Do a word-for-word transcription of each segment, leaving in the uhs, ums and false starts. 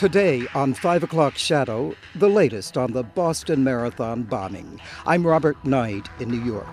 Today on five o'clock Shadow, the latest on the Boston Marathon bombing. I'm Robert Knight in New York.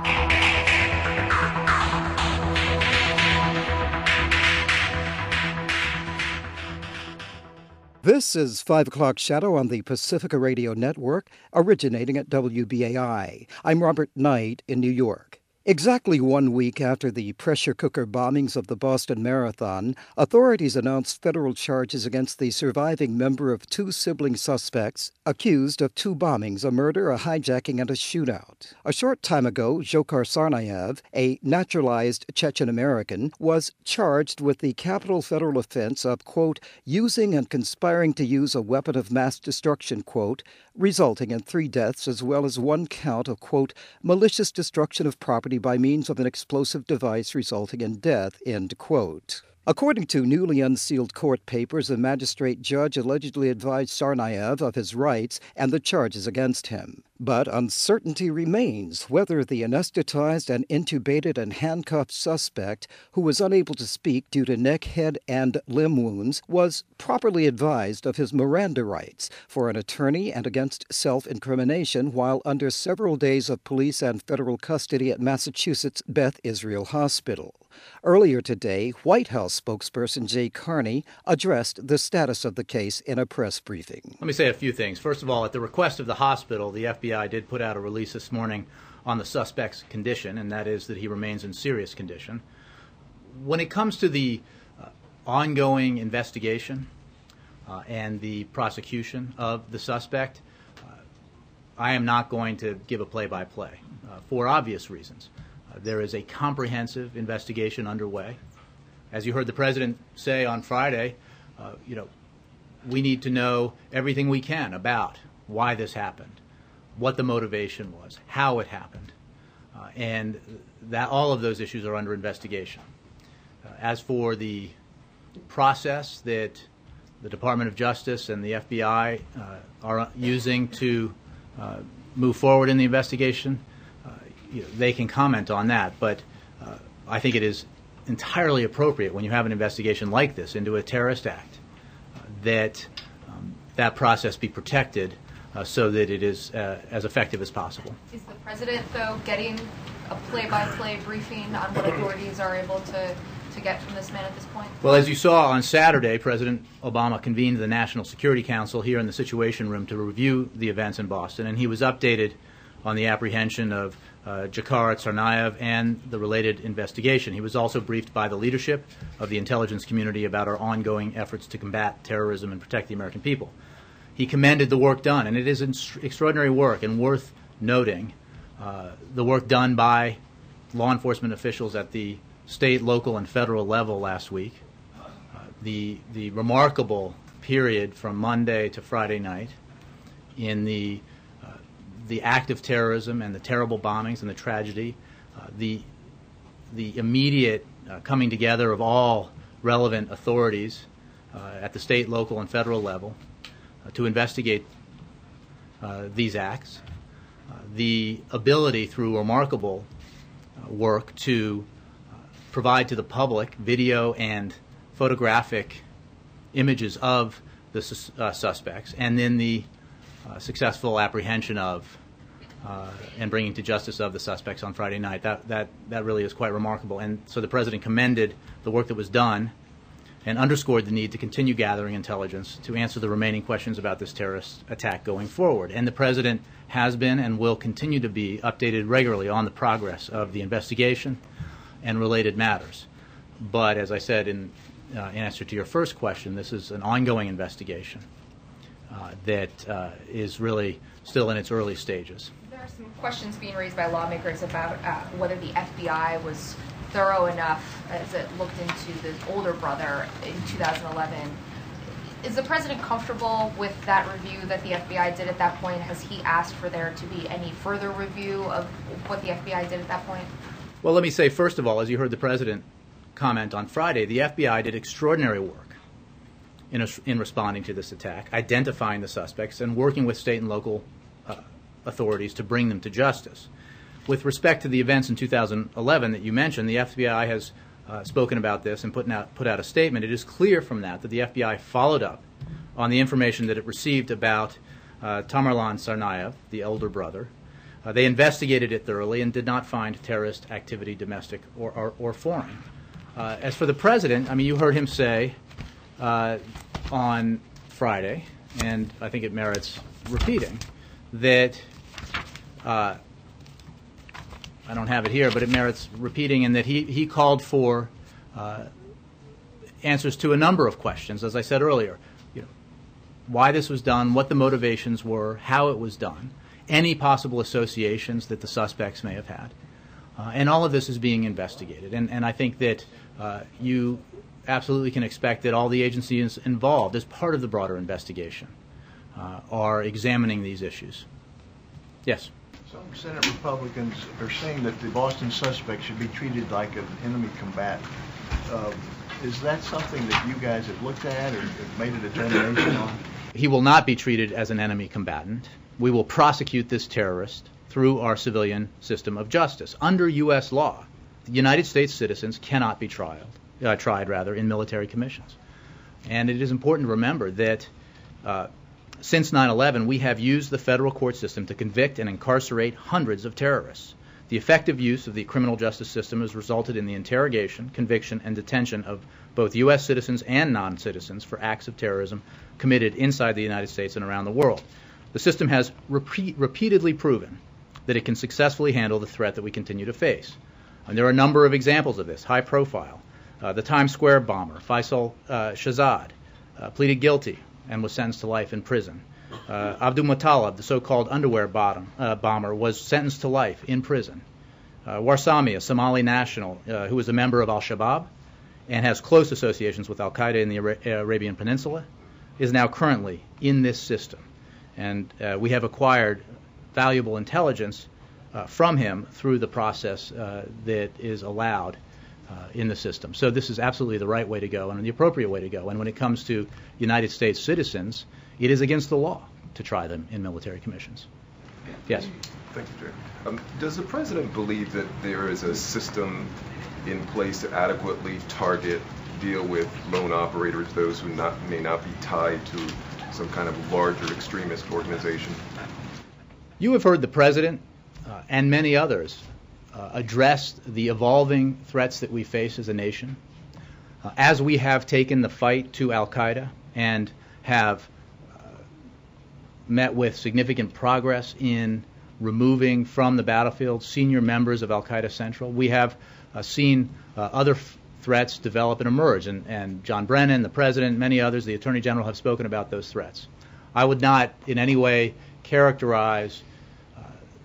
This is five o'clock Shadow on the Pacifica Radio Network, originating at W B A I. I'm Robert Knight in New York. Exactly one week after the pressure cooker bombings of the Boston Marathon, authorities announced federal charges against the surviving member of two sibling suspects accused of two bombings, a murder, a hijacking, and a shootout. A short time ago, Dzhokhar Tsarnaev, a naturalized Chechen-American, was charged with the capital federal offense of, quote, using and conspiring to use a weapon of mass destruction, quote, resulting in three deaths as well as one count of, quote, malicious destruction of property by means of an explosive device resulting in death, end quote. According to newly unsealed court papers, a magistrate judge allegedly advised Tsarnaev of his rights and the charges against him. But uncertainty remains whether the anesthetized and intubated and handcuffed suspect, who was unable to speak due to neck, head, and limb wounds, was properly advised of his Miranda rights for an attorney and against self-incrimination while under several days of police and federal custody at Massachusetts Beth Israel Hospital. Earlier today, White House spokesperson Jay Carney addressed the status of the case in a press briefing. Let me say a few things. First of all, at the request of the hospital, the F B I did put out a release this morning on the suspect's condition, and that is that he remains in serious condition. When it comes to the uh, ongoing investigation uh, and the prosecution of the suspect, uh, I am not going to give a play-by-play uh, for obvious reasons. Uh, there is a comprehensive investigation underway. As you heard the President say on Friday, uh, you know, we need to know everything we can about why this happened, what the motivation was, how it happened, uh, and that all of those issues are under investigation. Uh, as for the process that the Department of Justice and the F B I uh, are using to uh, move forward in the investigation, uh, you know, they can comment on that, but uh, I think it is entirely appropriate when you have an investigation like this into a terrorist act uh, that um, that process be protected uh, so that it is uh, as effective as possible. Is the President, though, getting a play-by-play briefing on what authorities are able to, to get from this man at this point? Well, as you saw on Saturday, President Obama convened the National Security Council here in the Situation Room to review the events in Boston, and he was updated on the apprehension of uh, Dzhokhar Tsarnaev and the related investigation. He was also briefed by the leadership of the intelligence community about our ongoing efforts to combat terrorism and protect the American people. He commended the work done, and it is extraordinary work and worth noting uh, the work done by law enforcement officials at the state, local, and federal level last week. Uh, the, the remarkable period from Monday to Friday night in the the act of terrorism and the terrible bombings and the tragedy, uh, the, the immediate uh, coming together of all relevant authorities uh, at the state, local, and federal level uh, to investigate uh, these acts, uh, the ability through remarkable uh, work to uh, provide to the public video and photographic images of the sus uh, suspects, and then the Uh, successful apprehension of uh, and bringing to justice of the suspects on Friday night. That, that, that really is quite remarkable. And so the President commended the work that was done and underscored the need to continue gathering intelligence to answer the remaining questions about this terrorist attack going forward. And the President has been and will continue to be updated regularly on the progress of the investigation and related matters. But as I said in, uh, in answer to your first question, this is an ongoing investigation Uh, that uh, is really still in its early stages. There are some questions being raised by lawmakers about uh, whether the F B I was thorough enough as it looked into the older brother in two thousand eleven. Is the President comfortable with that review that the F B I did at that point? Has he asked for there to be any further review of what the F B I did at that point? Well, let me say, first of all, as you heard the President comment on Friday, the F B I did extraordinary work In, a, in responding to this attack, identifying the suspects, and working with state and local uh, authorities to bring them to justice. With respect to the events in two thousand eleven that you mentioned, the F B I has uh, spoken about this and put out, put out a statement. It is clear from that that the F B I followed up on the information that it received about uh, Tamerlan Tsarnaev, the elder brother. Uh, they investigated it thoroughly and did not find terrorist activity, domestic or, or, or foreign. Uh, as for the president, I mean, you heard him say uh, on Friday, and I think it merits repeating, that uh, I don't have it here, but it merits repeating, in that he, he called for uh, answers to a number of questions, as I said earlier. You know, why this was done, what the motivations were, how it was done, any possible associations that the suspects may have had. Uh, and all of this is being investigated. And, and I think that uh, you absolutely can expect that all the agencies involved, as part of the broader investigation, uh, are examining these issues. Yes? Some Senate Republicans are saying that the Boston suspect should be treated like an enemy combatant. Uh, is that something that you guys have looked at or have made a determination on? He will not be treated as an enemy combatant. We will prosecute this terrorist through our civilian system of justice. Under U S law, the United States citizens cannot be tried, uh, tried rather, in military commissions. And it is important to remember that uh, since nine eleven, we have used the federal court system to convict and incarcerate hundreds of terrorists. The effective use of the criminal justice system has resulted in the interrogation, conviction, and detention of both U S citizens and non-citizens for acts of terrorism committed inside the United States and around the world. The system has repeat, repeatedly proven that it can successfully handle the threat that we continue to face. And there are a number of examples of this, high profile. Uh, the Times Square bomber, Faisal uh, Shahzad, uh, pleaded guilty and was sentenced to life in prison. Uh, Abdul Muttalib, the so-called underwear bottom, uh, bomber, was sentenced to life in prison. Uh, Warsami, a Somali national uh, who was a member of al-Shabaab and has close associations with al-Qaeda in the Ara- Arabian Peninsula, is now currently in this system. And uh, we have acquired valuable intelligence uh, from him through the process uh, that is allowed uh, in the system. So this is absolutely the right way to go and the appropriate way to go. And when it comes to United States citizens, it is against the law to try them in military commissions. Yes? Thank you, Jerry. Um, does the president believe that there is a system in place to adequately target, deal with lone operators, those who not, may not be tied to some kind of larger extremist organization? You have heard the president uh, and many others uh, address the evolving threats that we face as a nation. Uh, as we have taken the fight to al-Qaeda and have uh, met with significant progress in removing from the battlefield senior members of al-Qaeda Central, we have uh, seen uh, other f- threats develop and emerge. And, and John Brennan, the president, many others, the Attorney General, have spoken about those threats. I would not in any way characterize uh,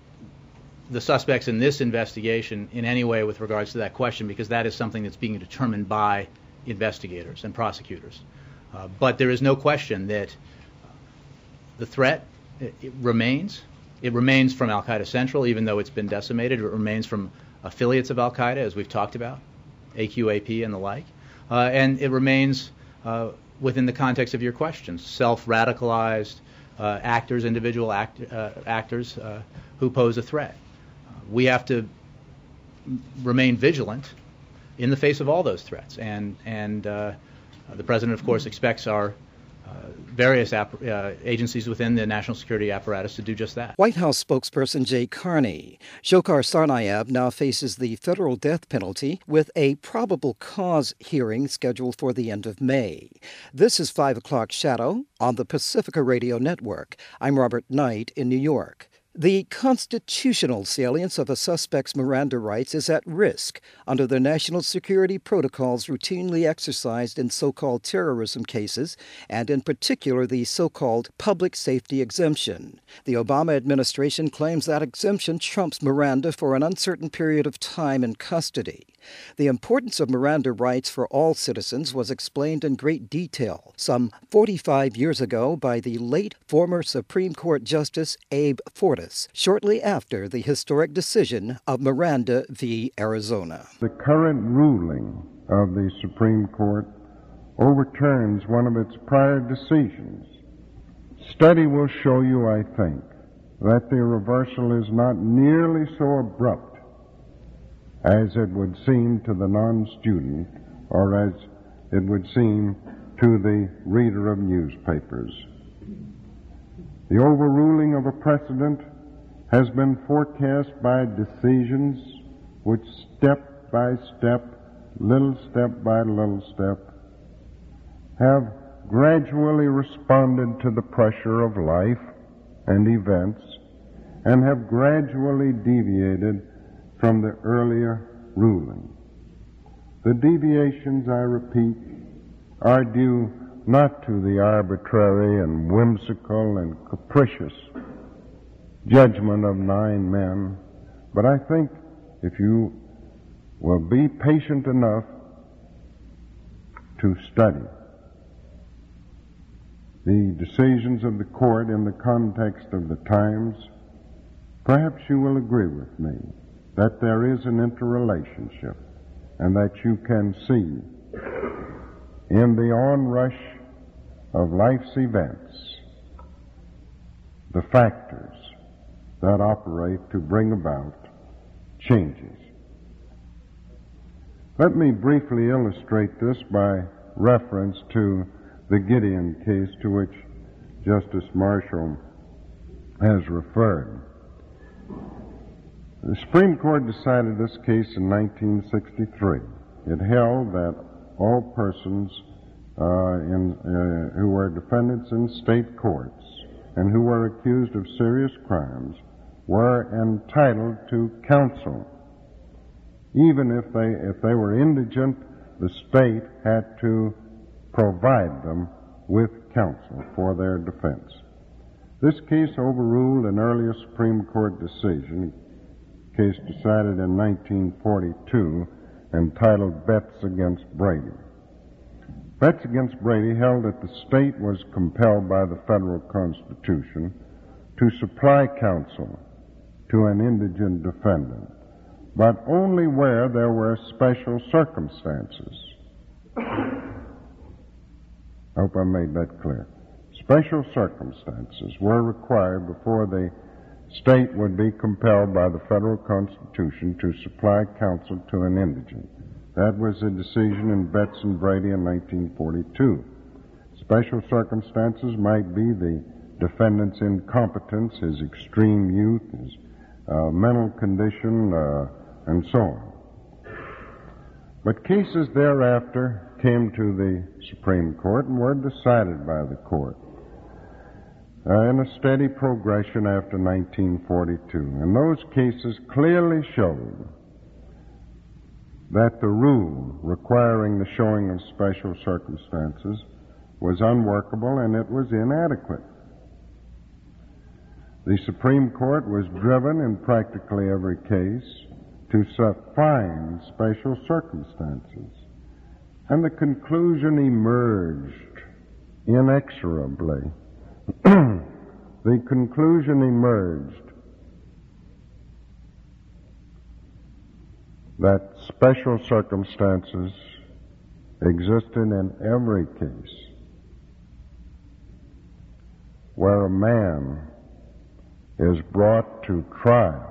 the suspects in this investigation in any way with regards to that question, because that is something that's being determined by investigators and prosecutors. Uh, but there is no question that uh, the threat it, it remains. It remains from al-Qaeda Central, even though it's been decimated. It remains from affiliates of al-Qaeda, as we've talked about, A Q A P and the like. Uh, and it remains uh, within the context of your questions, self-radicalized uh, actors, individual act, uh, actors uh, who pose a threat. Uh, we have to remain vigilant in the face of all those threats. And, and uh, the president, of course, expects our uh, various app- uh, agencies within the national security apparatus to do just that. White House spokesperson Jay Carney. Dzhokhar Tsarnaev now faces the federal death penalty with a probable cause hearing scheduled for the end of May. This is five o'clock Shadow on the Pacifica Radio Network. I'm Robert Knight in New York. The constitutional salience of a suspect's Miranda rights is at risk under the national security protocols routinely exercised in so-called terrorism cases, and in particular the so-called public safety exemption. The Obama administration claims that exemption trumps Miranda for an uncertain period of time in custody. The importance of Miranda rights for all citizens was explained in great detail some forty-five years ago by the late former Supreme Court Justice Abe Fortas, shortly after the historic decision of Miranda v. Arizona. The current ruling of the Supreme Court overturns one of its prior decisions. Study will show you, I think, that the reversal is not nearly so abrupt as it would seem to the non-student, or as it would seem to the reader of newspapers. The overruling of a precedent has been forecast by decisions which step by step, little step by little step, have gradually responded to the pressure of life and events and have gradually deviated from the earlier ruling. The deviations, I repeat, are due not to the arbitrary and whimsical and capricious judgment of nine men, but I think if you will be patient enough to study the decisions of the court in the context of the times, perhaps you will agree with me that there is an interrelationship and that you can see in the onrush of life's events the factors that operate to bring about changes. Let me briefly illustrate this by reference to the Gideon case to which Justice Marshall has referred. The Supreme Court decided this case in nineteen sixty-three. It held that all persons uh, in, uh, who were defendants in state courts and who were accused of serious crimes were entitled to counsel. Even if they, if they were indigent, the state had to provide them with counsel for their defense. This case overruled an earlier Supreme Court decision, a case decided in nineteen forty-two, entitled Betts against Brady. Betts against Brady held that the state was compelled by the federal Constitution to supply counsel to an indigent defendant, but only where there were special circumstances. I hope I made that clear. Special circumstances were required before the state would be compelled by the federal Constitution to supply counsel to an indigent. That was a decision in Betts and Brady in nineteen forty-two. Special circumstances might be the defendant's incompetence, his extreme youth, his uh, mental condition, uh, and so on. But cases thereafter came to the Supreme Court and were decided by the court uh, in a steady progression after nineteen forty-two. And those cases clearly showed that the rule requiring the showing of special circumstances was unworkable and it was inadequate. The Supreme Court was driven in practically every case to find special circumstances. And the conclusion emerged inexorably. The conclusion emerged that special circumstances existed in every case where a man is brought to trial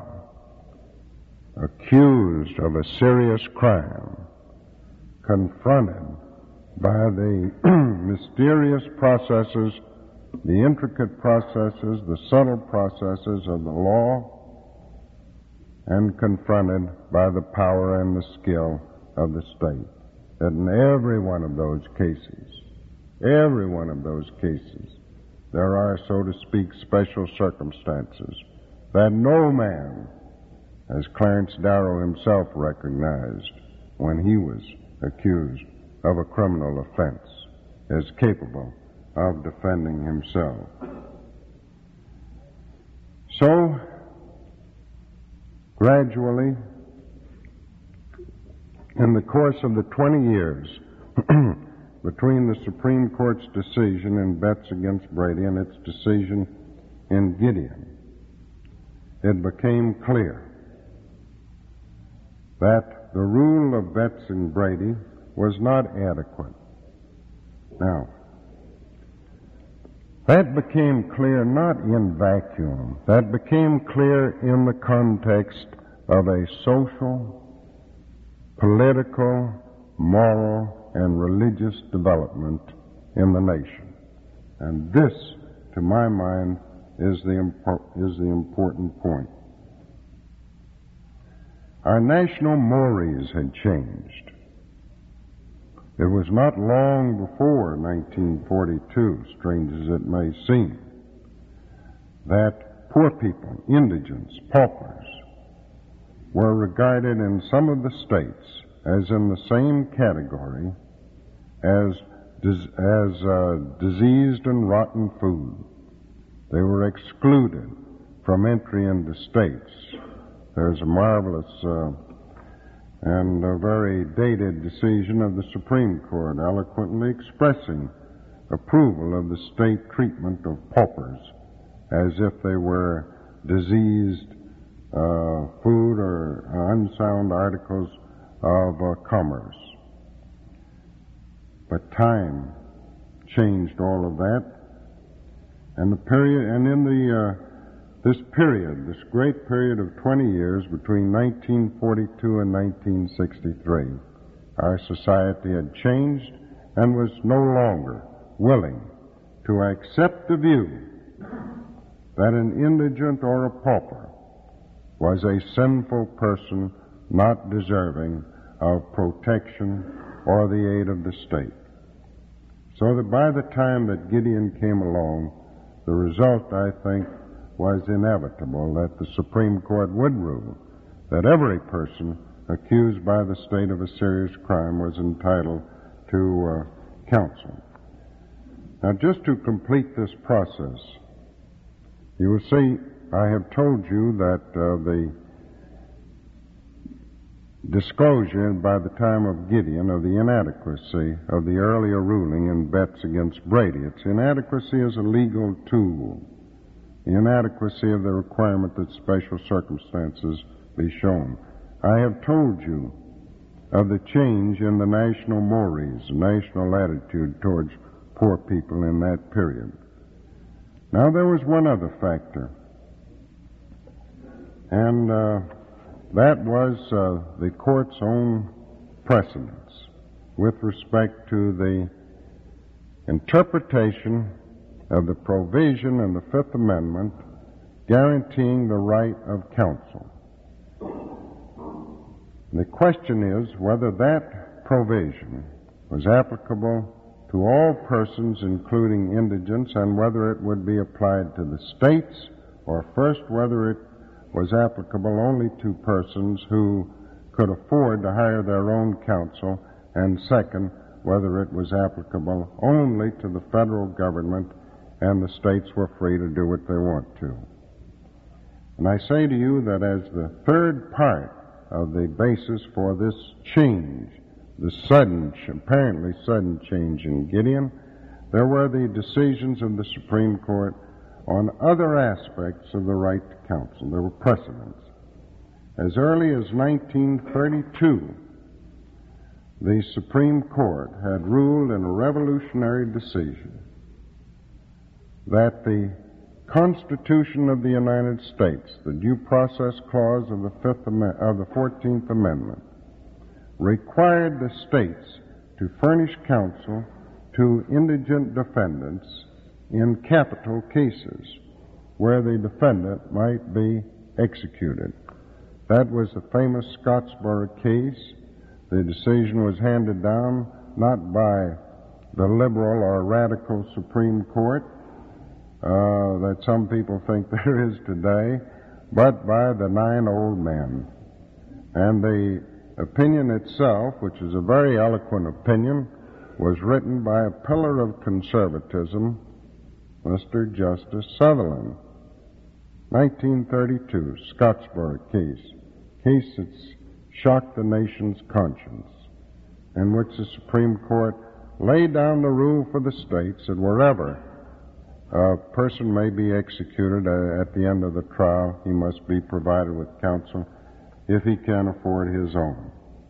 accused of a serious crime, confronted by the mysterious processes, the intricate processes, the subtle processes of the law, and confronted by the power and the skill of the state. That in every one of those cases, every one of those cases, there are, so to speak, special circumstances that no man, as Clarence Darrow himself recognized when he was accused of a criminal offense, is capable of defending himself. So, gradually, in the course of the twenty years between the Supreme Court's decision in Betts against Brady and its decision in Gideon, it became clear that the rule of Betts and Brady was not adequate. Now, that became clear not in vacuum. That became clear in the context of a social, political, moral, and religious development in the nation. And this, to my mind, is the, impo- is the important point. Our national mores had changed. It was not long before nineteen forty-two, strange as it may seem, that poor people, indigents, paupers, were regarded in some of the states as in the same category as, dis- as uh, diseased and rotten food. They were excluded from entry into states. There's a marvelous uh, and a very dated decision of the Supreme Court eloquently expressing approval of the state treatment of paupers as if they were diseased uh, food or uh, unsound articles of uh, commerce. But time changed all of that, and the period, and in the uh, this period, this great period of twenty years between nineteen forty-two and nineteen sixty-three, our society had changed and was no longer willing to accept the view that an indigent or a pauper was a sinful person not deserving of protection or the aid of the state. So that by the time that Gideon came along, the result, I think, was inevitable, that the Supreme Court would rule that every person accused by the state of a serious crime was entitled to uh, counsel. Now, just to complete this process, you will see I have told you that uh, the disclosure by the time of Gideon of the inadequacy of the earlier ruling in Betts against Brady. Its inadequacy as a legal tool. The inadequacy of the requirement that special circumstances be shown. I have told you of the change in the national mores, the national attitude towards poor people in that period. Now there was one other factor, and uh, that was uh, the court's own precedents with respect to the interpretation of the provision in the Fifth Amendment guaranteeing the right of counsel. The question is whether that provision was applicable to all persons, including indigents, and whether it would be applied to the states, or first, whether it was applicable only to persons who could afford to hire their own counsel, and second, whether it was applicable only to the federal government and the states were free to do what they want to. And I say to you that as the third part of the basis for this change, the sudden, apparently sudden change in Gideon, there were the decisions of the Supreme Court on other aspects of the right to counsel. There were precedents. As early as nineteen thirty-two, the Supreme Court had ruled in a revolutionary decision that the Constitution of the United States, the Due Process Clause of the Fifth Am- of the Fourteenth Amendment, required the states to furnish counsel to indigent defendants in capital cases where the defendant might be executed. That was the famous Scottsboro case. The decision was handed down not by the liberal or radical Supreme Court uh, that some people think there is today, but by the nine old men. And the opinion itself, which is a very eloquent opinion, was written by a pillar of conservatism, Mister Justice Sutherland. nineteen thirty-two, Scottsboro case. Case that's shocked the nation's conscience, in which the Supreme Court laid down the rule for the states that wherever a person may be executed uh, at the end of the trial, he must be provided with counsel if he can afford his own.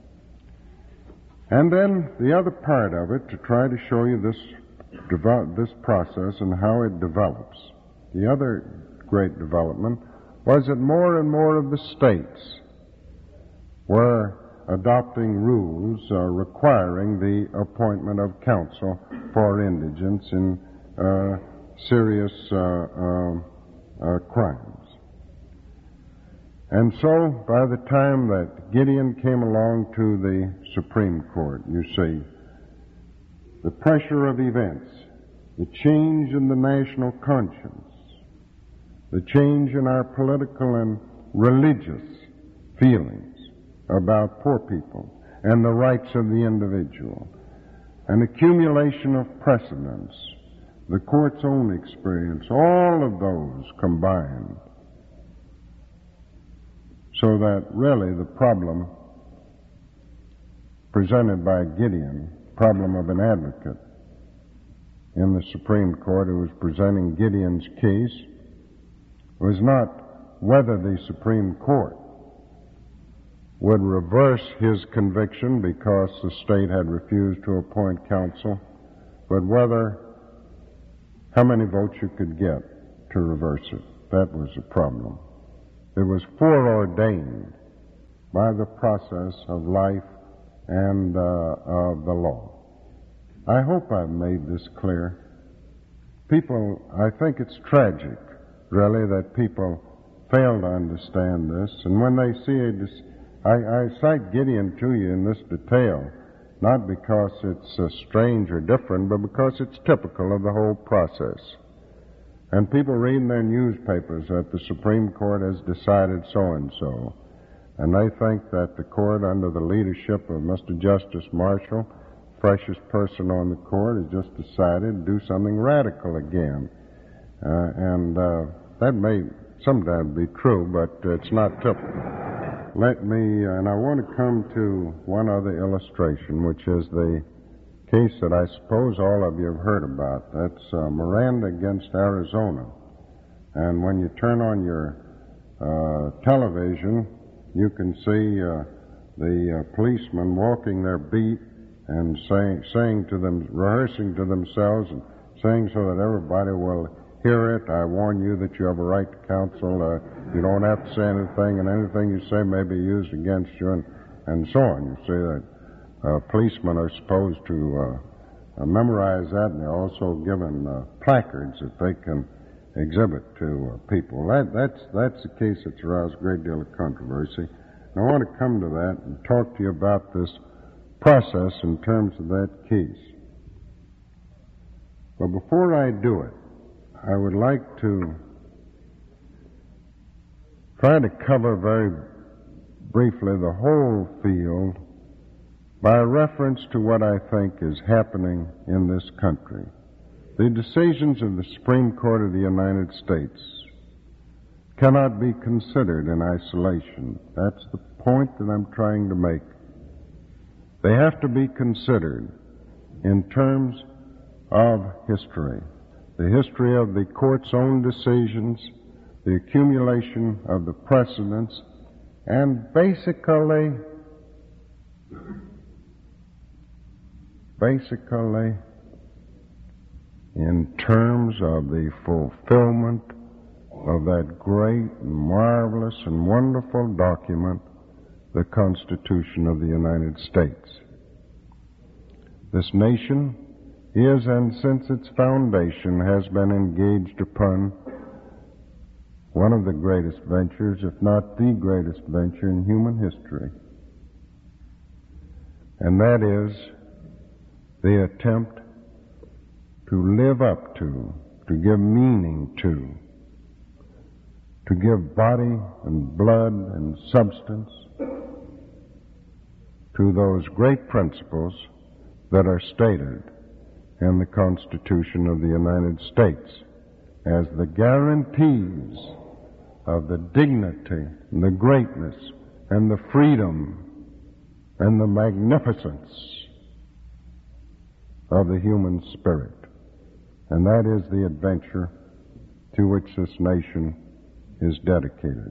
And then the other part of it, to try to show you this develop, this process and how it develops. The other great development was that more and more of the states were adopting rules uh, requiring the appointment of counsel for indigents in uh, serious uh, uh, uh, crimes. And so, by the time that Gideon came along to the Supreme Court, you see, the pressure of events, the change in the national conscience, the change in our political and religious feelings about poor people and the rights of the individual, an accumulation of precedents, the court's own experience, all of those combined, so that really the problem presented by Gideon, problem of an advocate in the Supreme Court who was presenting Gideon's case, was not whether the Supreme Court would reverse his conviction because the state had refused to appoint counsel, but whether how many votes you could get to reverse it. That was the problem. It was foreordained by the process of life and uh, of the law. I hope I've made this clear. People, I think it's tragic, really, that people fail to understand this, and when they see a dis- I, I cite Gideon to you in this detail, not because it's uh, strange or different, but because it's typical of the whole process. And people read in their newspapers that the Supreme Court has decided so-and-so, and they think that the court, under the leadership of Mister Justice Marshall, freshest person on the court, has just decided to do something radical again. Uh, and uh, that may sometimes be true, but it's not typical. Let me, and I want to come to one other illustration, which is the case that I suppose all of you have heard about. That's uh, Miranda against Arizona. And when you turn on your uh, television, you can see uh, the uh, policemen walking their beat and saying, saying to them, rehearsing to themselves and saying so that everybody will hear it. I warn you that you have a right to counsel. Uh, you don't have to say anything, and anything you say may be used against you, and, and so on. You see that uh, policemen are supposed to uh, uh, memorize that, and they're also given uh, placards that they can exhibit to uh, people. That, that's, that's the case that's aroused a great deal of controversy. And I want to come to that and talk to you about this process in terms of that case. But before I do it, I would like to try to cover very briefly the whole field by reference to what I think is happening in this country. The decisions of the Supreme Court of the United States cannot be considered in isolation. That's the point that I'm trying to make. They have to be considered in terms of history. The history of the court's own decisions, the accumulation of the precedents, and basically, basically, in terms of the fulfillment of that great, and marvelous, and wonderful document, the Constitution of the United States. This nation is, and since its foundation has been engaged upon one of the greatest ventures, if not the greatest venture in human history. And that is the attempt to live up to, to give meaning to, to give body and blood and substance to those great principles that are stated in the Constitution of the United States as the guarantees of the dignity and the greatness and the freedom and the magnificence of the human spirit. And that is the adventure to which this nation is dedicated.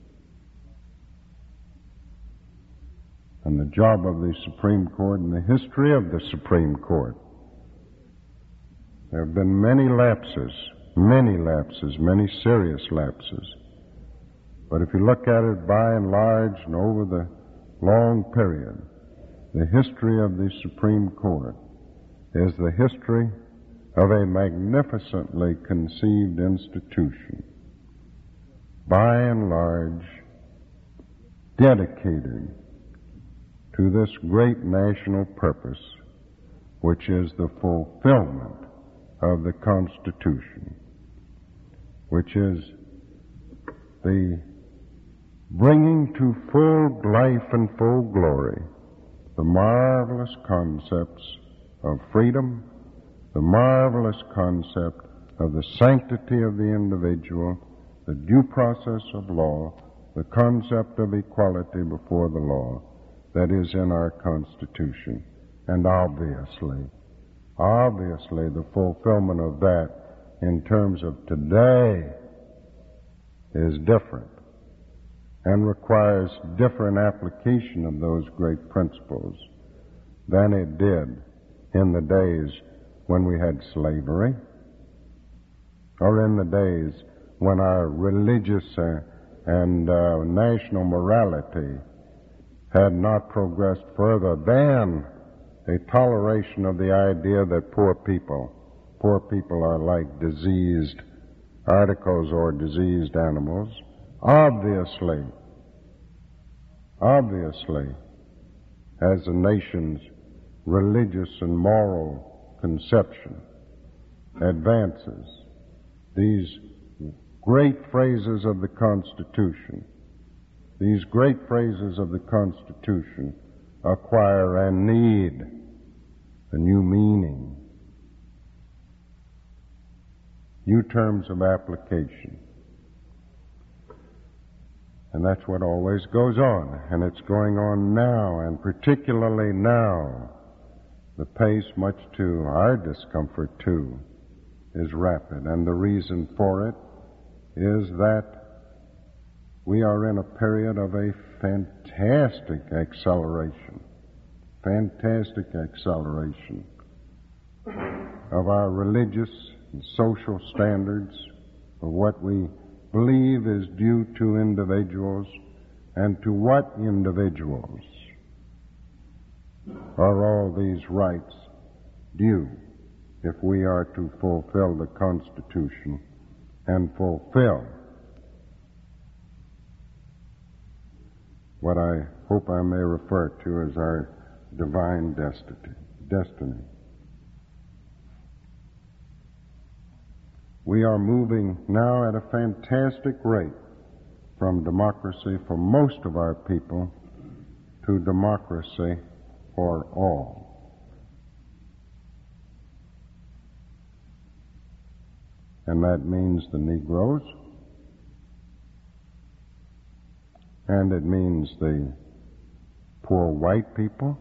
And the job of the Supreme Court and the history of the Supreme Court, there have been many lapses, many lapses, many serious lapses. But if you look at it by and large and over the long period, the history of the Supreme Court is the history of a magnificently conceived institution, by and large dedicated to this great national purpose, which is the fulfillment of the Constitution, which is the bringing to full life and full glory the marvelous concepts of freedom, the marvelous concept of the sanctity of the individual, the due process of law, the concept of equality before the law that is in our Constitution. And obviously, obviously the fulfillment of that in terms of today is different and requires different application of those great principles than it did in the days when we had slavery, or in the days when our religious uh, and uh, national morality had not progressed further than a toleration of the idea that poor people, poor people are like diseased articles or diseased animals. Obviously, obviously, as a nation's religious and moral conception advances, these great phrases of the Constitution, these great phrases of the Constitution acquire and need a new meaning, new terms of application. And that's what always goes on, and it's going on now, and particularly now, the pace, much to our discomfort too, is rapid. And the reason for it is that we are in a period of a fantastic acceleration, fantastic acceleration of our religious and social standards, of what we believe is due to individuals, and to what individuals are all these rights due if we are to fulfill the Constitution and fulfill what I hope I may refer to as our divine destiny. destiny. We are moving now at a fantastic rate from democracy for most of our people to democracy for all. And that means the Negroes, and it means the poor white people,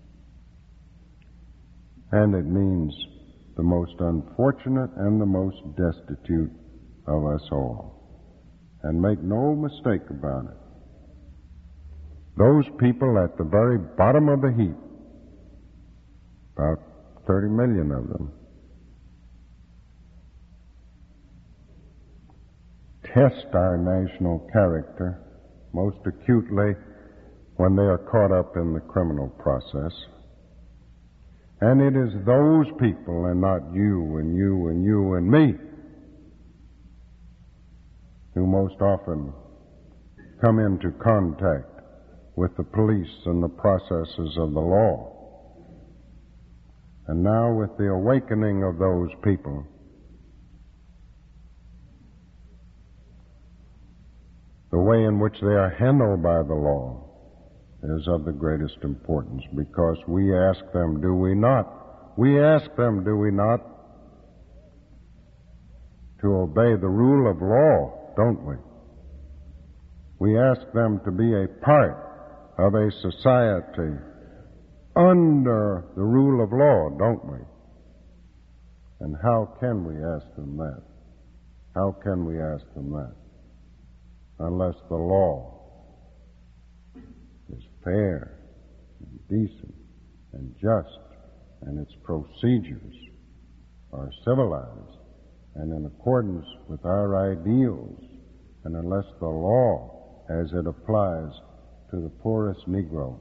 and it means the most unfortunate and the most destitute of us all. And make no mistake about it, those people at the very bottom of the heap, about thirty million of them, test our national character most acutely when they are caught up in the criminal process. And it is those people, and not you and you and you and me, who most often come into contact with the police and the processes of the law. And now, with the awakening of those people, the way in which they are handled by the law is of the greatest importance, because we ask them, do we not? We ask them, do we not, to obey the rule of law, don't we? We ask them to be a part of a society under the rule of law, don't we? And how can we ask them that? How can we ask them that? Unless the law is fair and decent and just, and its procedures are civilized and in accordance with our ideals, and unless the law, as it applies to the poorest Negro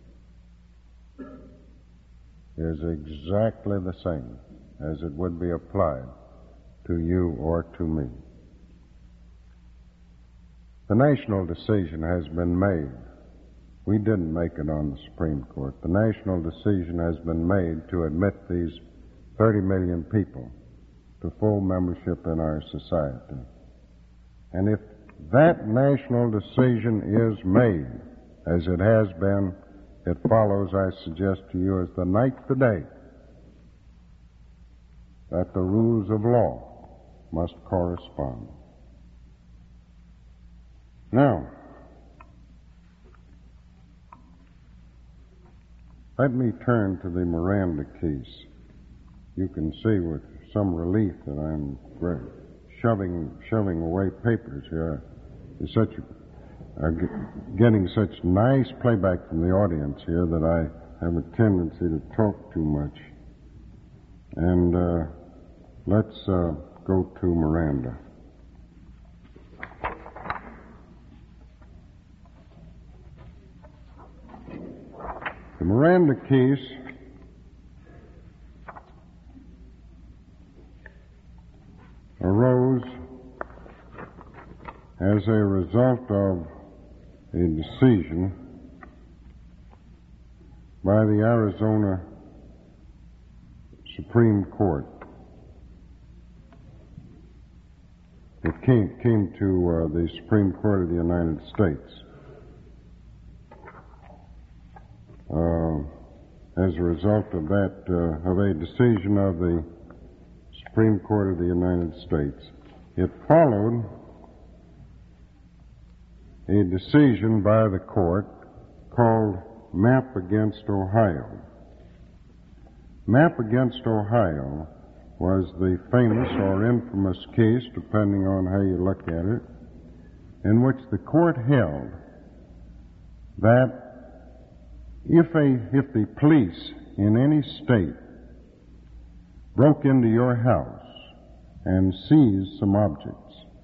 is exactly the same as it would be applied to you or to me. The national decision has been made. We didn't make it on the Supreme Court. The national decision has been made to admit these thirty million people to full membership in our society. And if that national decision is made, as it has been, it follows, I suggest to you, as the night to day, that the rules of law must correspond. Now, let me turn to the Miranda case. You can see with some relief that I'm shoving shoving away papers here. It's such uh, getting such nice playback from the audience here that I have a tendency to talk too much. And uh, let's uh, go to Miranda. The Miranda case arose as a result of a decision by the Arizona Supreme Court. It came, came to uh, the Supreme Court of the United States uh, as a result of that, uh, of a decision of the Supreme Court of the United States. It followed a decision by the court called Mapp against Ohio. Mapp against Ohio was the famous or infamous case, depending on how you look at it, in which the court held that if a if the police in any state broke into your house and seized some objects,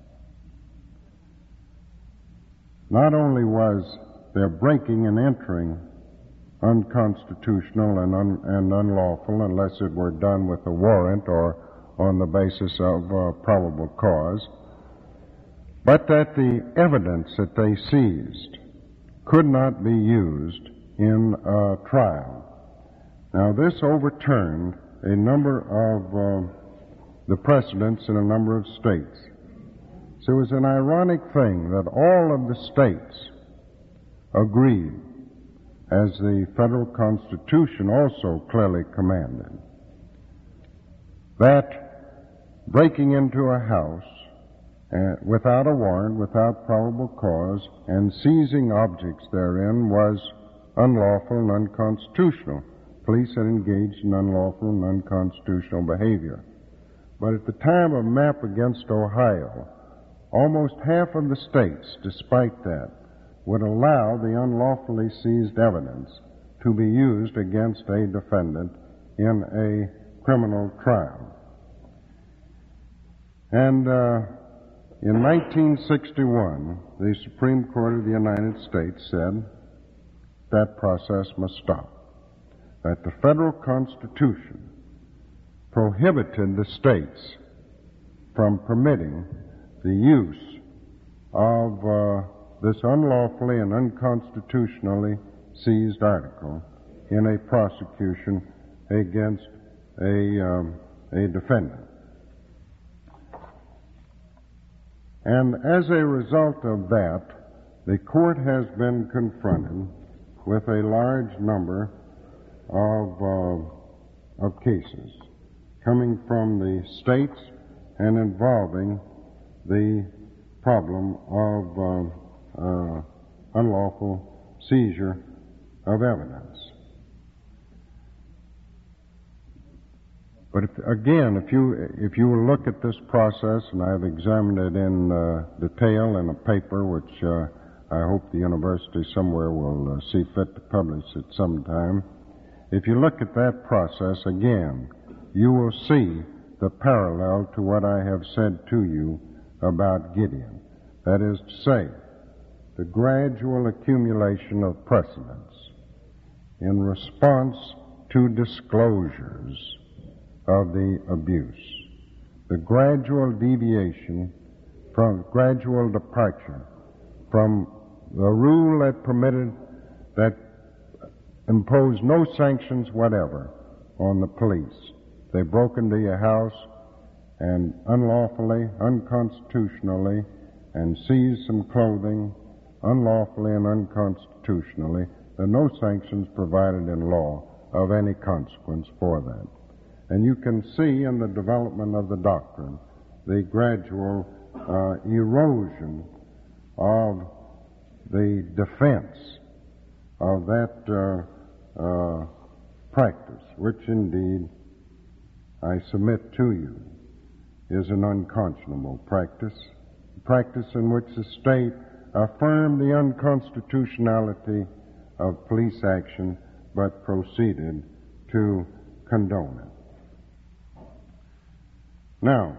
not only was their breaking and entering unconstitutional and, un, and unlawful unless it were done with a warrant or on the basis of uh, probable cause, but that the evidence that they seized could not be used in a trial. Now, this overturned a number of uh, the precedents in a number of states. So it was an ironic thing that all of the states agreed, as the federal Constitution also clearly commanded, that breaking into a house uh, without a warrant, without probable cause, and seizing objects therein was unlawful and unconstitutional. Police had engaged in unlawful and unconstitutional behavior. But at the time of Mapp against Ohio, almost half of the states, despite that, would allow the unlawfully seized evidence to be used against a defendant in a criminal trial. And uh, in nineteen sixty-one, the Supreme Court of the United States said that process must stop, that the federal Constitution prohibited the states from permitting the use of uh, this unlawfully and unconstitutionally seized article in a prosecution against a, um, a defendant. And as a result of that, the court has been confronted with a large number of, uh, of cases coming from the states and involving the problem of uh, uh, unlawful seizure of evidence. But if, again, if you if you will look at this process, and I've examined it in uh, detail in a paper which uh, I hope the university somewhere will uh, see fit to publish at some time. If you look at that process again, you will see the parallel to what I have said to you about Gideon. That is to say, the gradual accumulation of precedents in response to disclosures of the abuse, the gradual deviation from, gradual departure from the rule that permitted, that imposed no sanctions whatever on the police. They broke into your house and unlawfully, unconstitutionally, and seized some clothing unlawfully and unconstitutionally. There are no sanctions provided in law of any consequence for that. And you can see in the development of the doctrine the gradual uh, erosion of the defense of that uh, uh, practice, which indeed I submit to you is an unconscionable practice, a practice in which the state affirmed the unconstitutionality of police action but proceeded to condone it. Now,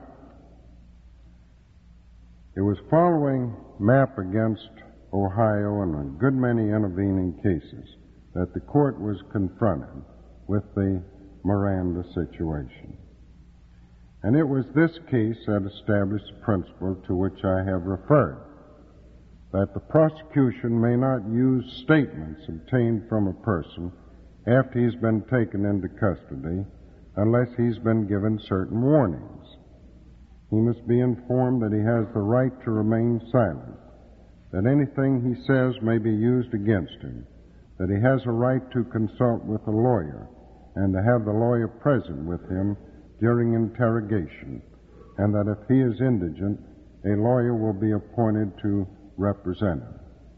it was following Mapp against Ohio and a good many intervening cases that the court was confronted with the Miranda situation. And it was this case that established the principle to which I have referred, that the prosecution may not use statements obtained from a person after he's been taken into custody unless he's been given certain warnings. He must be informed that he has the right to remain silent, that anything he says may be used against him, that he has a right to consult with a lawyer and to have the lawyer present with him during interrogation, and that if he is indigent, a lawyer will be appointed to represent him.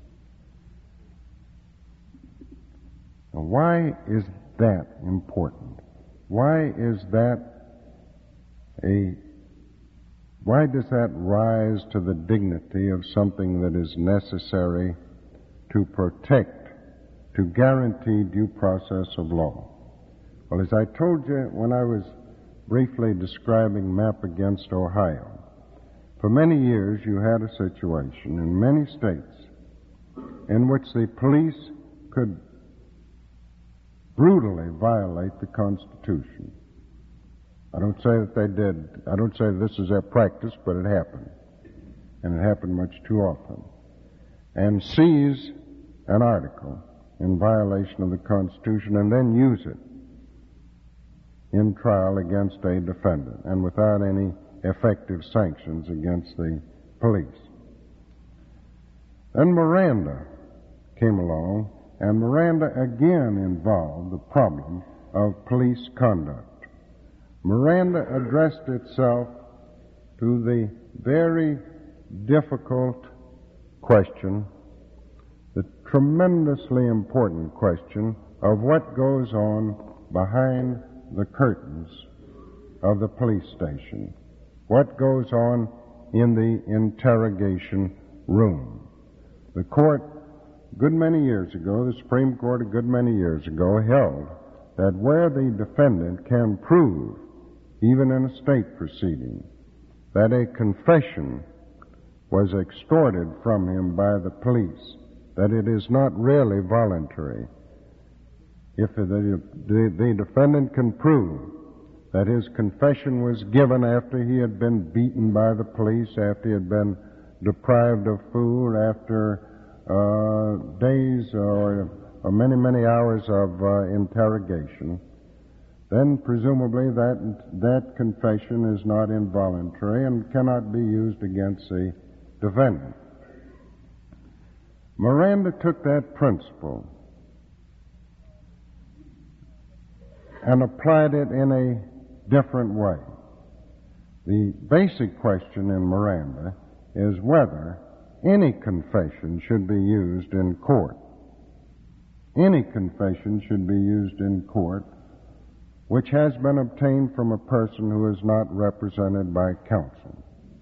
Now, why is that important? Why is that a Why does that rise to the dignity of something that is necessary to protect, to guarantee due process of law? Well, as I told you when I was briefly describing Mapp against Ohio, for many years you had a situation in many states in which the police could brutally violate the Constitution. I don't say that they did. I don't say this is their practice, but it happened. And it happened much too often. And seize an article in violation of the Constitution and then use it in trial against a defendant and without any effective sanctions against the police. Then Miranda came along, and Miranda again involved the problem of police conduct. Miranda addressed itself to the very difficult question, the tremendously important question of what goes on behind the curtains of the police station, what goes on in the interrogation room. The court, a good many years ago, the Supreme Court a good many years ago, held that where the defendant can prove, even in a state proceeding, that a confession was extorted from him by the police, that it is not really voluntary. If the, the, the defendant can prove that his confession was given after he had been beaten by the police, after he had been deprived of food, after uh, days or, or many, many hours of uh, interrogation, then presumably that, that confession is not involuntary and cannot be used against the defendant. Miranda took that principle and applied it in a different way. The basic question in Miranda is whether any confession should be used in court. Any confession should be used in court which has been obtained from a person who is not represented by counsel.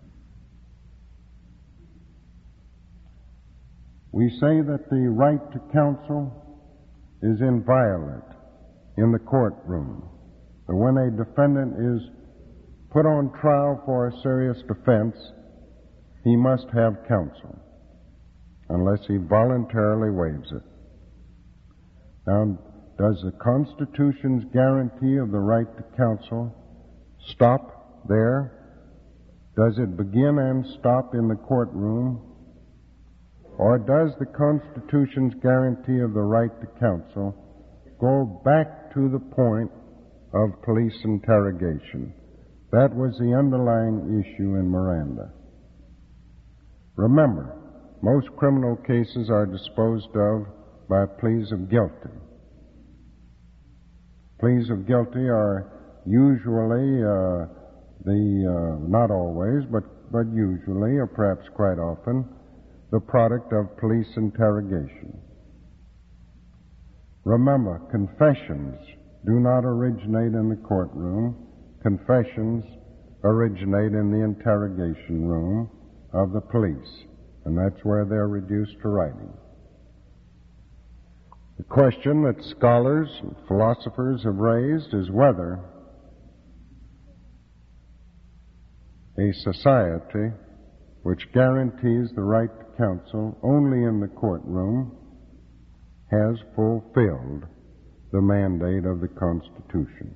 We say that the right to counsel is inviolate in the courtroom. But when a defendant is put on trial for a serious offense, he must have counsel. unless he voluntarily waives it. Now, does the Constitution's guarantee of the right to counsel stop there? Does it begin and stop in the courtroom? Or does the Constitution's guarantee of the right to counsel go back to the point of police interrogation? That was the underlying issue in Miranda. Remember, most criminal cases are disposed of by pleas of guilty. Pleas of guilty are usually uh, the, uh, not always, but, but usually, or perhaps quite often, the product of police interrogation. Remember, confessions do not originate in the courtroom. Confessions originate in the interrogation room of the police, and that's where they're reduced to writing. The question that scholars and philosophers have raised is whether a society which guarantees the right to counsel only in the courtroom has fulfilled the mandate of the Constitution.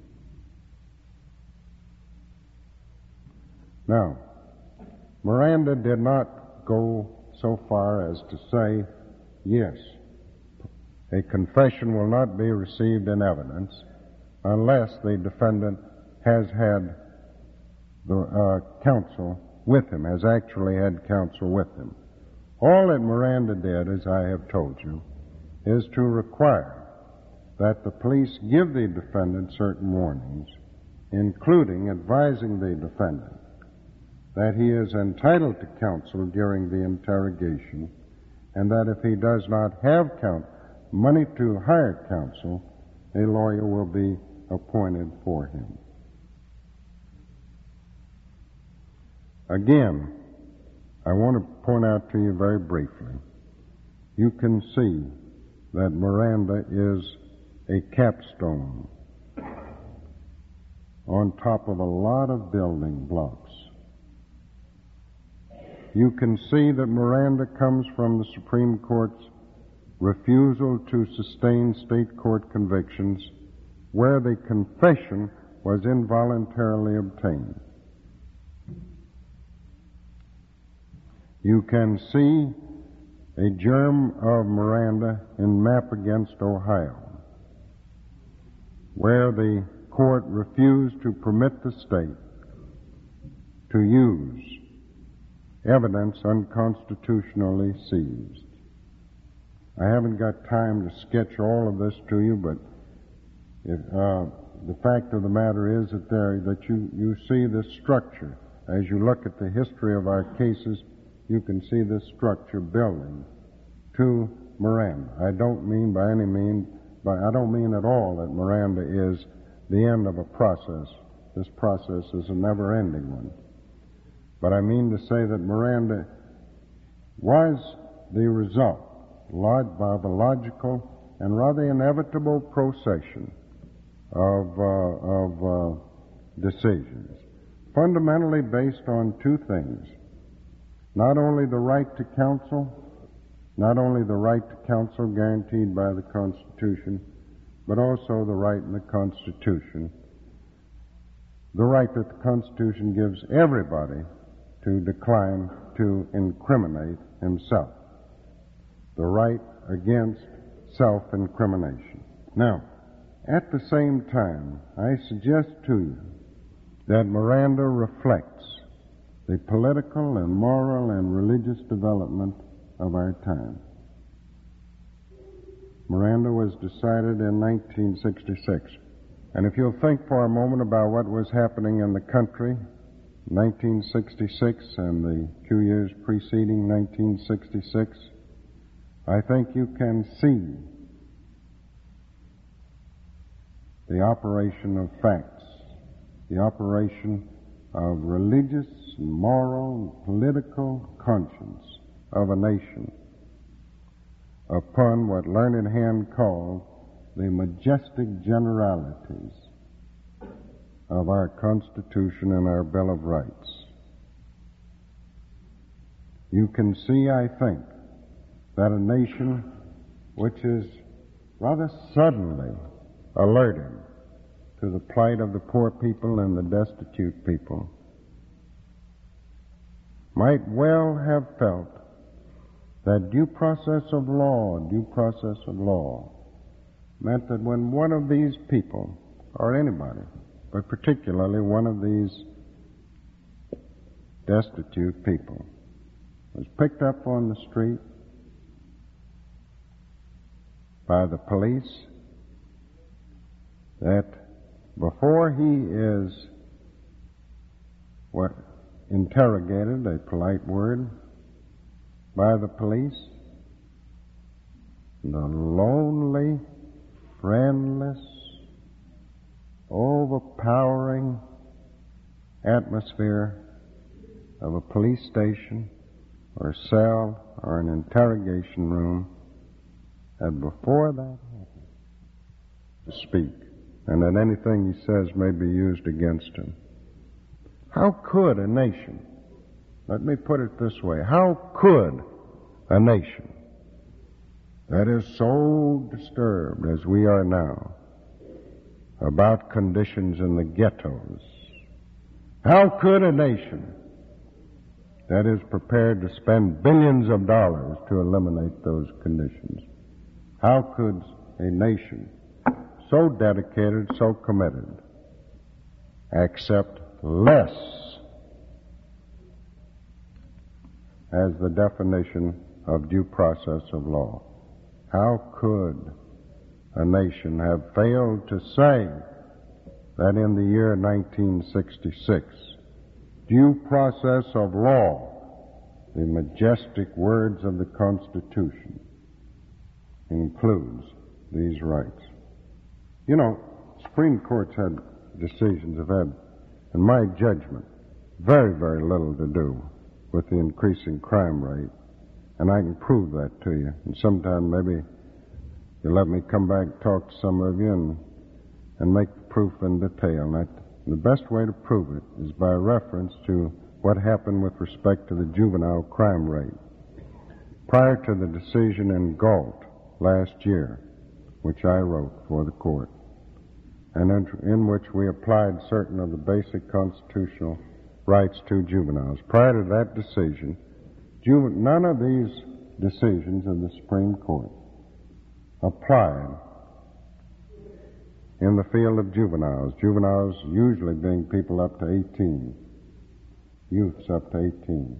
Now, Miranda did not go so far as to say, yes, a confession will not be received in evidence unless the defendant has had the uh, counsel with him, has actually had counsel with him. All that Miranda did, as I have told you, is to require that the police give the defendant certain warnings, including advising the defendant that he is entitled to counsel during the interrogation, and that if he does not have counsel, money to hire counsel, a lawyer will be appointed for him. Again, I want to point out to you very briefly, you can see that Miranda is a capstone on top of a lot of building blocks. You can see that Miranda comes from the Supreme Court's refusal to sustain state court convictions where the confession was involuntarily obtained. You can see a germ of Miranda in Map Against Ohio, where the court refused to permit the state to use evidence unconstitutionally seized. I haven't got time to sketch all of this to you, but if, uh, the fact of the matter is that there that you, you see this structure. As you look at the history of our cases, you can see this structure building to Miranda. I don't mean by any means, by, I don't mean at all that Miranda is the end of a process. This process is a never-ending one. But I mean to say that Miranda was the result of a logical and rather inevitable procession of, uh, of uh, decisions, fundamentally based on two things. Not only the right to counsel, not only the right to counsel guaranteed by the Constitution, but also the right in the Constitution, the right that the Constitution gives everybody to decline to incriminate himself. The right against self-incrimination. Now, at the same time, I suggest to you that Miranda reflects the political and moral and religious development of our time. Miranda was decided in nineteen sixty-six. And if you'll think for a moment about what was happening in the country, nineteen sixty-six and the few years preceding nineteen sixty-six, I think you can see the operation of facts, the operation of religious, moral, political conscience of a nation upon what Learned Hand called the majestic generalities of our Constitution and our Bill of Rights. You can see, I think, that a nation which is rather suddenly alerted to the plight of the poor people and the destitute people might well have felt that due process of law, due process of law, meant that when one of these people, or anybody, but particularly one of these destitute people, was picked up on the street by the police, that before he is what, interrogated, a polite word, by the police, the lonely, friendless, overpowering atmosphere of a police station or a cell or an interrogation room, that before that happened, to speak, and that anything he says may be used against him. How could a nation, let me put it this way, how could a nation that is so disturbed as we are now about conditions in the ghettos, how could a nation that is prepared to spend billions of dollars to eliminate those conditions, how could a nation so dedicated, so committed, accept less as the definition of due process of law? How could a nation have failed to say that in the year nineteen sixty-six, due process of law, the majestic words of the Constitution, includes these rights? You know, Supreme Court's had decisions have had, in my judgment, very, very little to do with the increasing crime rate, and I can prove that to you. And sometime maybe you'll let me come back and talk to some of you and, and make the proof in detail. And that, the best way to prove it is by reference to what happened with respect to the juvenile crime rate. Prior to the decision in Galt last year, which I wrote for the court, and in, in which we applied certain of the basic constitutional rights to juveniles. Prior to that decision, juve, none of these decisions of the Supreme Court applied in the field of juveniles. Juveniles usually being people up to eighteen, youths up to eighteen.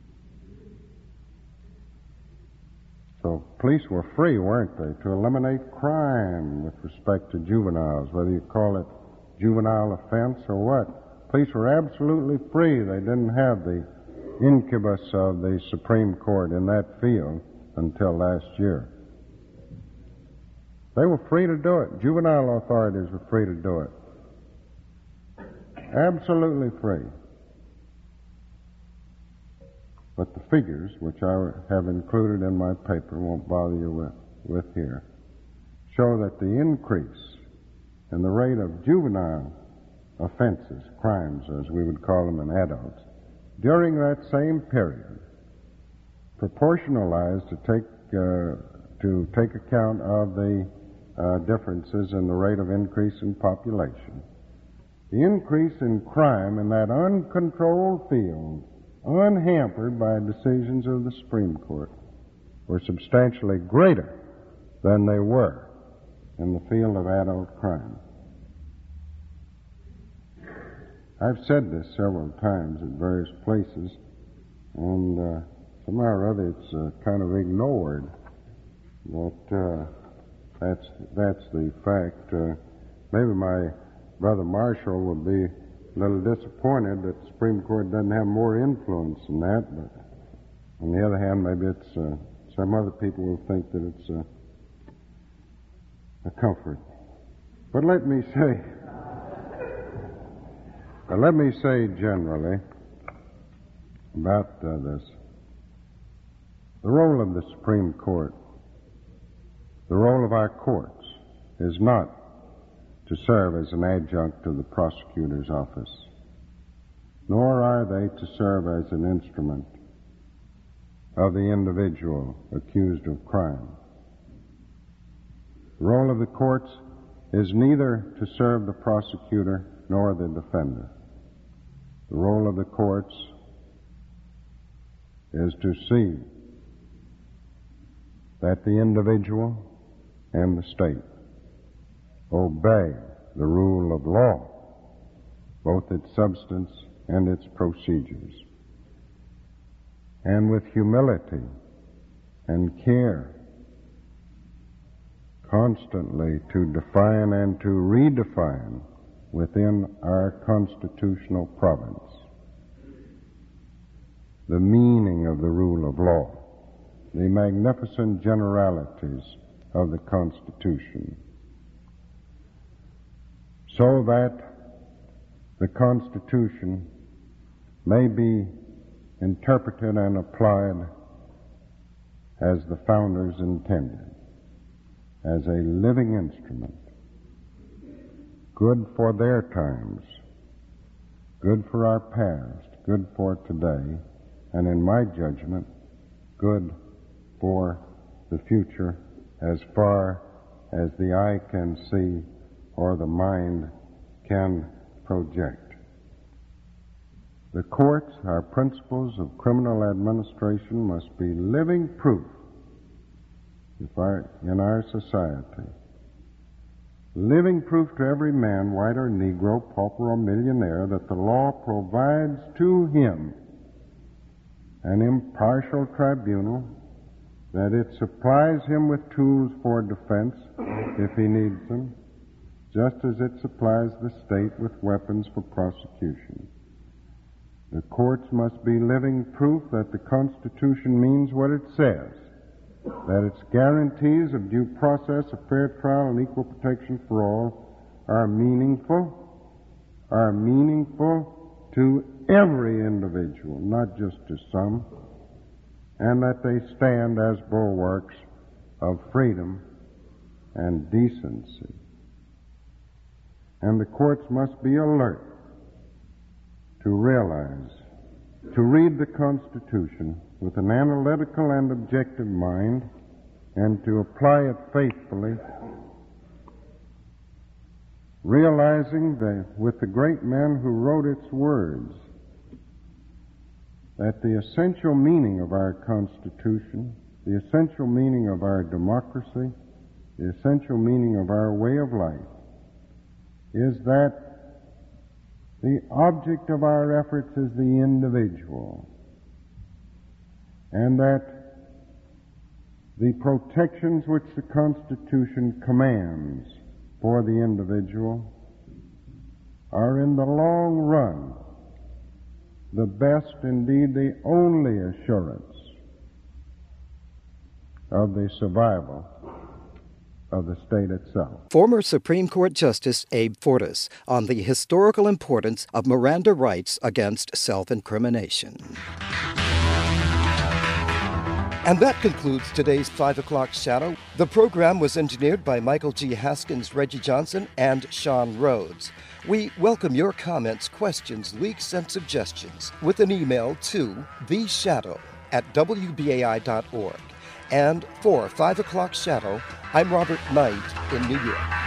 So police were free, weren't they, to eliminate crime with respect to juveniles, whether you call it juvenile offense or what. Police were absolutely free. They didn't have the incubus of the Supreme Court in that field until last year. They were free to do it. Juvenile authorities were free to do it. Absolutely free. But the figures, which I have included in my paper, won't bother you with, with here, show that the increase in the rate of juvenile offenses, crimes as we would call them in adults, during that same period, proportionalized to take uh, to take account of the uh, differences in the rate of increase in population. The increase in crime in that uncontrolled field, unhampered by decisions of the Supreme Court, were substantially greater than they were in the field of adult crime. I've said this several times at various places, and uh, somehow or other it's uh, kind of ignored. But uh, that's that's the fact. Uh, maybe my brother Marshall would be a little disappointed that the Supreme Court doesn't have more influence than that, but on the other hand, maybe it's uh, some other people will think that it's uh, a comfort. But let me say, uh, let me say generally about uh, this. The role of the Supreme Court, the role of our courts, is not to serve as an adjunct to the prosecutor's office, nor are they to serve as an instrument of the individual accused of crime. The role of the courts is neither to serve the prosecutor nor the defender. The role of the courts is to see that the individual and the state obey the rule of law, both its substance and its procedures, and with humility and care constantly to define and to redefine within our constitutional province the meaning of the rule of law, the magnificent generalities of the Constitution, so that the Constitution may be interpreted and applied as the founders intended, as a living instrument, good for their times, good for our past, good for today, and in my judgment, good for the future as far as the eye can see or the mind can project. The courts, our principles of criminal administration, must be living proof if our, in our society, living proof to every man, white or Negro, pauper or millionaire, that the law provides to him an impartial tribunal, that it supplies him with tools for defense if he needs them, just as it supplies the state with weapons for prosecution. The courts must be living proof that the Constitution means what it says, that its guarantees of due process, a fair trial, and equal protection for all are meaningful, are meaningful to every individual, not just to some, and that they stand as bulwarks of freedom and decency. And the courts must be alert to realize, to read the Constitution with an analytical and objective mind, and to apply it faithfully, realizing that with the great men who wrote its words, that the essential meaning of our Constitution, the essential meaning of our democracy, the essential meaning of our way of life, is that the object of our efforts is the individual, and that the protections which the Constitution commands for the individual are in the long run the best, indeed the only assurance of the survival of the state itself. Former Supreme Court Justice Abe Fortas on the historical importance of Miranda rights against self-incrimination. And that concludes today's five o'clock Shadow. The program was engineered by Michael G. Haskins, Reggie Johnson, and Sean Rhodes. We welcome your comments, questions, leaks, and suggestions with an email to the shadow at w b a i dot org. And for five o'clock Shadow, I'm Robert Knight in New York.